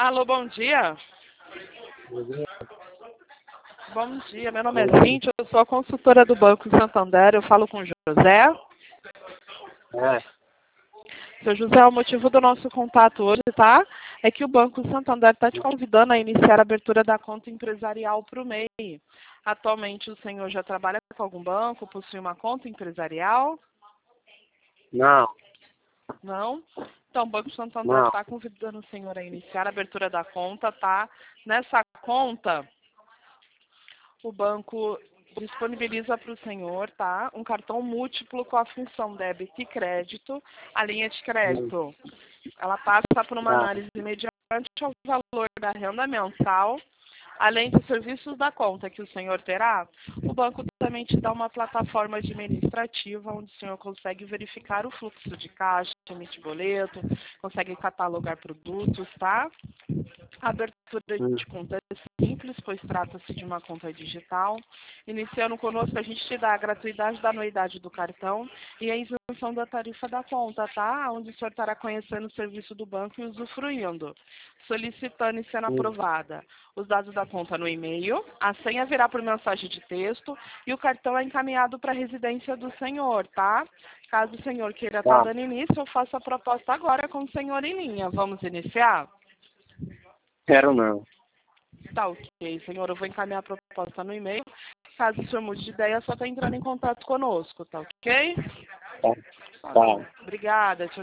Alô, bom dia. Bom dia, meu nome é Cíntia, eu sou a consultora do Banco Santander, eu falo com o José. Seu José, o motivo do nosso contato hoje, tá? É que o Banco Santander está te convidando a iniciar a abertura da conta empresarial para o MEI. Atualmente o senhor já trabalha com algum banco, possui uma conta empresarial? Não, Não? Então, o Banco Santander não. está convidando o senhor a iniciar a abertura da conta, tá? Nessa conta, o banco disponibiliza para o senhor, tá? Um cartão múltiplo com a função débito e crédito. A linha de crédito, ela passa por uma Tá. análise mediante ao valor da renda mensal. Além dos serviços da conta que o senhor terá, o banco também te dá uma plataforma administrativa onde o senhor consegue verificar o fluxo de caixa, emitir boleto, consegue catalogar produtos, tá? A abertura de conta é simples, pois trata-se de uma conta digital. Iniciando conosco, a gente te dá a gratuidade da anuidade do cartão e a isenção da tarifa da conta, tá? Onde o senhor estará conhecendo o serviço do banco e usufruindo, solicitando e sendo aprovada. Os dados da conta no e-mail, a senha virá por mensagem de texto e o cartão é encaminhado para a residência do senhor, tá? Caso o senhor queira estar Tá. dando início, eu faço a proposta agora com o senhor em linha. Vamos iniciar? Quero não. Tá ok, senhor. Eu vou encaminhar a proposta no e-mail. Caso o senhor mude de ideia, é só estar entrando em contato conosco, tá ok? Tá. Tá Tá. bom. Obrigada. Tchau,